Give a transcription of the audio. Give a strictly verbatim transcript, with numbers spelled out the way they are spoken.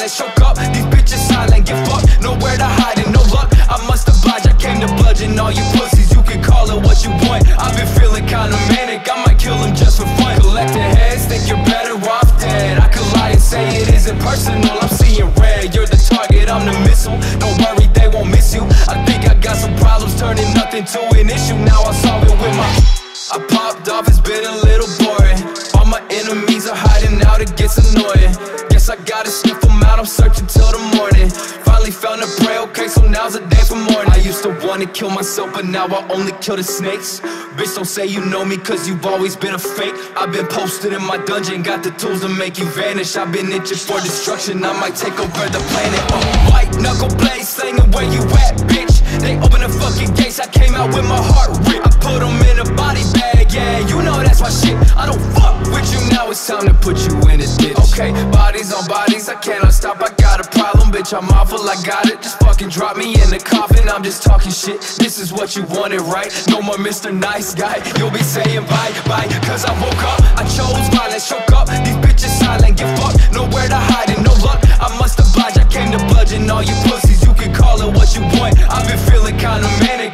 violence, choke up. These bitches silent, get fucked, nowhere to hide and no luck. I must oblige, I came to bludgeon all you pussies. You can call it what you want. I've been feeling kinda manic, I might kill them just for fun. Collecting heads, think you're better off dead. I could lie and say it isn't personal, I'm seeing red. You're the target, I'm the missile, don't worry, they won't miss you. I think I got some problems, turning nothing to an issue. Now I solve it with my I popped off, it's been a little boring. All my enemies are hiding out, it gets annoying. Guess I gotta sniff them out, I'm searching till the morning. Finally found a prey, okay, so now's the day for morning. I used to wanna kill myself, but now I only kill the snakes. Bitch, don't say you know me, cause you've always been a fake. I've been posted in my dungeon, got the tools to make you vanish. I've been itching for destruction, I might take over the planet. uh, White knuckle blades, slinging where you at, bitch. They open the fucking gates, I came out with my heart ripped. I put them in a body bag, yeah, you know that's my shit. I don't fuck with you, now it's time to put you in a ditch. Okay, bodies on bodies, I cannot stop, I got a problem, bitch, I'm awful, I got it. Just fucking drop me in the coffin, I'm just talking shit. This is what you wanted, right? No more Mister Nice Guy, you'll be saying bye, bye. Cause I woke up, I chose violence, choke up. These bitches silent, get fucked, nowhere to hide and no luck. I must oblige, I came to bludgeon all you pussies. You can call it what you want. I've been feeling kinda manic,